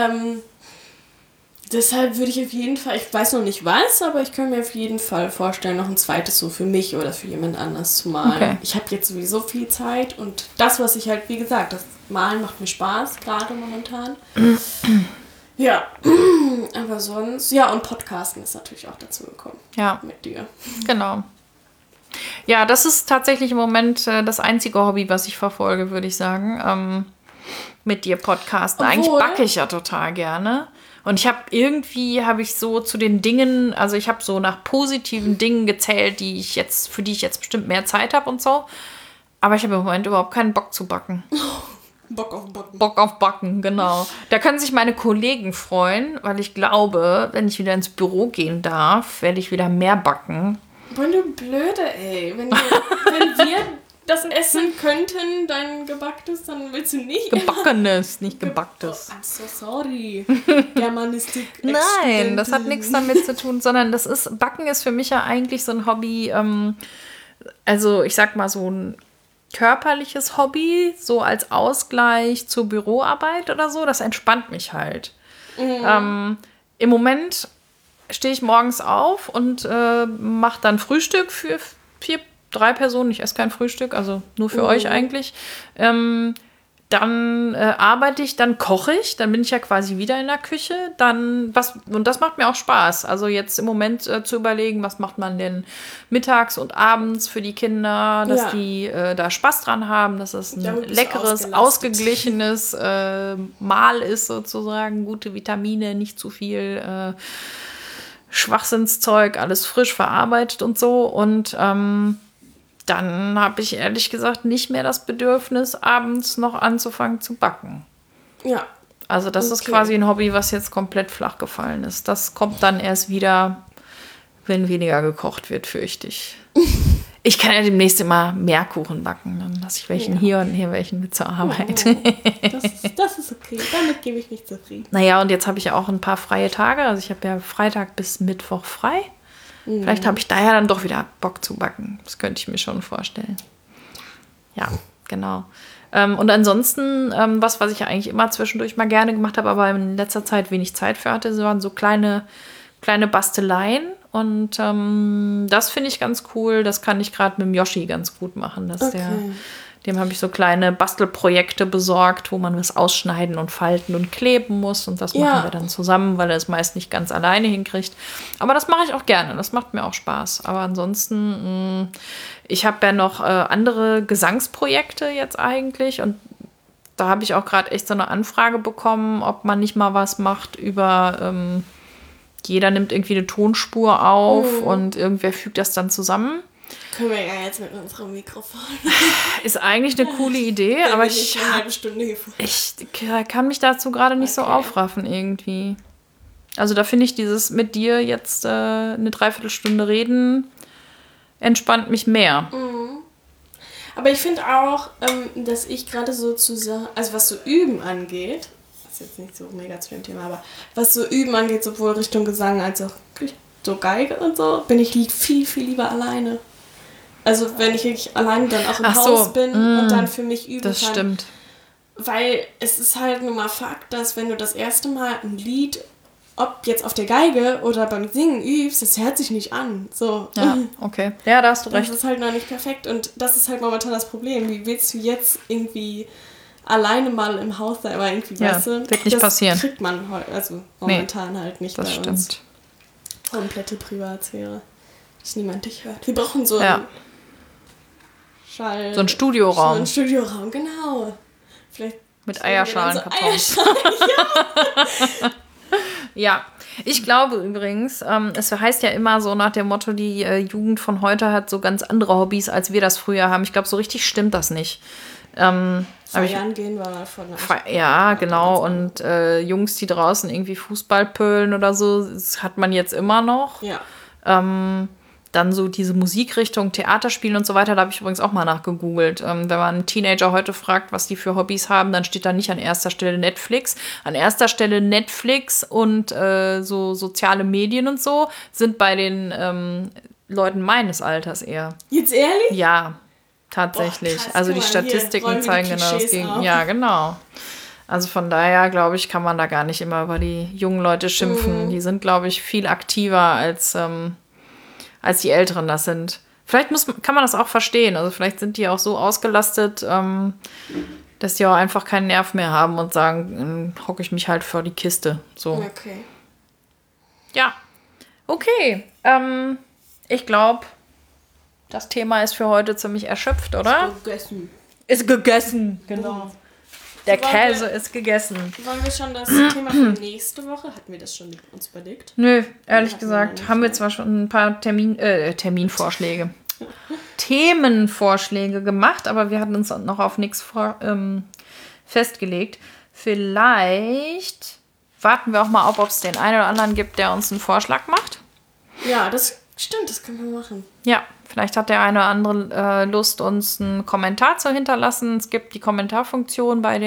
Deshalb würde ich auf jeden Fall, ich weiß noch nicht was, aber ich kann mir auf jeden Fall vorstellen, noch ein zweites so für mich oder für jemand anders zu malen. Okay. Ich habe jetzt sowieso viel Zeit und das, was ich halt, wie gesagt, das Malen macht mir Spaß, gerade momentan. Ja, aber sonst, ja, und Podcasten ist natürlich auch dazu gekommen. Ja. Mit dir. Genau. Ja, das ist tatsächlich im Moment das einzige Hobby, was ich verfolge, würde ich sagen. Mit dir podcasten. Eigentlich backe ich ja total gerne. Und habe ich so zu den Dingen, also ich habe so nach positiven Dingen gezählt, für die ich jetzt bestimmt mehr Zeit habe und so. Aber ich habe im Moment überhaupt keinen Bock zu backen. Bock auf Backen. Bock auf Backen, genau. Da können sich meine Kollegen freuen, weil ich glaube, wenn ich wieder ins Büro gehen darf, werde ich wieder mehr backen. Boah, du Blöde, ey. Wenn wir das essen könnten, dein Gebacktes, dann willst du nicht. Gebackenes, nicht Gebacktes. I'm so sorry. Germanistik. Nein, das hat nichts damit zu tun, sondern Backen ist für mich ja eigentlich so ein Hobby, also ich sag mal so ein körperliches Hobby, so als Ausgleich zur Büroarbeit oder so, das entspannt mich halt. Im Moment stehe ich morgens auf und mache dann Frühstück für 3 Personen. Ich esse kein Frühstück, also nur für euch eigentlich. Dann arbeite ich, dann koche ich, dann bin ich ja quasi wieder in der Küche. Und das macht mir auch Spaß. Also jetzt im Moment zu überlegen, was macht man denn mittags und abends für die Kinder, dass die da Spaß dran haben, dass es ein leckeres, ausgeglichenes Mahl ist sozusagen, gute Vitamine, nicht zu viel Schwachsinnszeug, alles frisch verarbeitet und so. Und dann habe ich ehrlich gesagt nicht mehr das Bedürfnis, abends noch anzufangen zu backen. Ja. Also das ist quasi ein Hobby, was jetzt komplett flach gefallen ist. Das kommt dann erst wieder, wenn weniger gekocht wird, fürchte ich. Ich kann ja demnächst immer mehr Kuchen backen. Dann lasse ich welchen hier und hier welchen mit zur Arbeit. Das ist okay. Damit gebe ich mich zufrieden. Naja, und jetzt habe ich ja auch ein paar freie Tage. Also ich habe ja Freitag bis Mittwoch frei. Vielleicht habe ich da ja dann doch wieder Bock zu backen. Das könnte ich mir schon vorstellen. Ja, genau. Und ansonsten, was ich ja eigentlich immer zwischendurch mal gerne gemacht habe, aber in letzter Zeit wenig Zeit für hatte, waren so kleine Basteleien. Und das finde ich ganz cool. Das kann ich gerade mit dem Yoshi ganz gut machen. Dem habe ich so kleine Bastelprojekte besorgt, wo man was ausschneiden und falten und kleben muss. Und das machen wir dann zusammen, weil er es meist nicht ganz alleine hinkriegt. Aber das mache ich auch gerne. Das macht mir auch Spaß. Aber ansonsten, ich habe ja noch andere Gesangsprojekte jetzt eigentlich. Und da habe ich auch gerade echt so eine Anfrage bekommen, ob man nicht mal was macht über... jeder nimmt irgendwie eine Tonspur auf und irgendwer fügt das dann zusammen. Können wir ja jetzt mit unserem Mikrofon. Ist eigentlich eine coole Idee, aber ich kann mich dazu gerade nicht so aufraffen irgendwie. Also da finde ich dieses mit dir jetzt eine Dreiviertelstunde reden entspannt mich mehr. Mhm. Aber ich finde auch, dass ich gerade so also was so Üben angeht, das ist jetzt nicht so mega zu dem Thema, aber was so Üben angeht, sowohl Richtung Gesang als auch so Geige und so, bin ich viel, viel lieber alleine. Also wenn ich wirklich alleine dann auch im Haus bin und dann für mich üben das kann. Das stimmt. Weil es ist halt nun mal Fakt, dass wenn du das erste Mal ein Lied, ob jetzt auf der Geige oder beim Singen übst, das hört sich nicht an. So. Ja, okay. Ja, da hast du recht. Das ist halt noch nicht perfekt und das ist halt momentan das Problem. Wie willst du jetzt irgendwie alleine mal im Haus sein, aber irgendwie, weißt du, wird nicht passieren. Das kriegt man momentan halt nicht das bei stimmt. uns. Komplette Privatsphäre, dass niemand dich hört. Wir brauchen so einen Schall... So ein Studioraum. So ein Studioraum, genau. Vielleicht mit Eierschalen-Kartons. Ja, ich glaube übrigens, es heißt ja immer so nach dem Motto, die Jugend von heute hat so ganz andere Hobbys, als wir das früher haben. Ich glaube, so richtig stimmt das nicht. Feiern gehen wir mal von ja, genau. Und Jungs, die draußen irgendwie Fußball pölen oder so, das hat man jetzt immer noch. Ja. Dann so diese Musikrichtung, Theaterspielen und so weiter, da habe ich übrigens auch mal nachgegoogelt. Wenn man einen Teenager heute fragt, was die für Hobbys haben, dann steht da nicht an erster Stelle Netflix. An erster Stelle Netflix und so soziale Medien und so sind bei den Leuten meines Alters eher. Jetzt ehrlich? Ja, tatsächlich. Krass, also die Statistiken zeigen genau das Gegenteil. Ja, genau. Also von daher, glaube ich, kann man da gar nicht immer über die jungen Leute schimpfen. Die sind, glaube ich, viel aktiver als die Älteren das sind. Vielleicht kann man das auch verstehen. Also vielleicht sind die auch so ausgelastet, dass die auch einfach keinen Nerv mehr haben und sagen, hocke ich mich halt vor die Kiste. So. Okay. Ja. Okay. Ich glaube, das Thema ist für heute ziemlich erschöpft, oder? Ist gegessen. Genau. Der Käse ist gegessen. Wollen wir schon das Thema für nächste Woche? Hatten wir das schon uns überlegt? Nö, ehrlich gesagt, haben wir zwar schon ein paar Terminvorschläge. Themenvorschläge gemacht, aber wir hatten uns noch auf nichts festgelegt. Vielleicht warten wir auch mal auf, ob es den einen oder anderen gibt, der uns einen Vorschlag macht. Ja, das stimmt, das können wir machen. Ja, vielleicht hat der eine oder andere Lust, uns einen Kommentar zu hinterlassen. Es gibt die Kommentarfunktion bei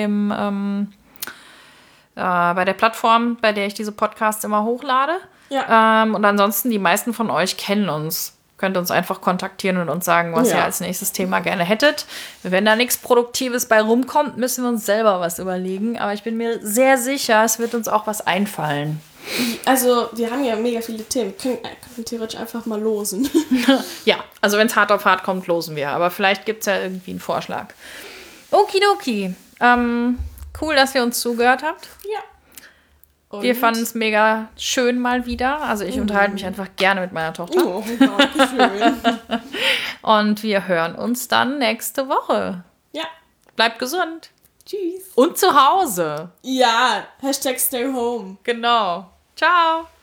der Plattform, bei der ich diese Podcasts immer hochlade. Ja. Und ansonsten, die meisten von euch kennen uns. Könnt uns einfach kontaktieren und uns sagen, was ihr als nächstes Thema gerne hättet. Wenn da nichts Produktives bei rumkommt, müssen wir uns selber was überlegen. Aber ich bin mir sehr sicher, es wird uns auch was einfallen. Also, wir haben ja mega viele Themen. Wir können theoretisch einfach mal losen. Ja, also wenn es hart auf hart kommt, losen wir. Aber vielleicht gibt es ja irgendwie einen Vorschlag. Okidoki. Cool, dass ihr uns zugehört habt. Ja. Und? Wir fanden es mega schön mal wieder. Also ich unterhalte mich einfach gerne mit meiner Tochter. Oh, Gott, wie schön. Und wir hören uns dann nächste Woche. Ja. Bleibt gesund. Tschüss. Und zu Hause. Ja, #stay home. Genau. Ciao.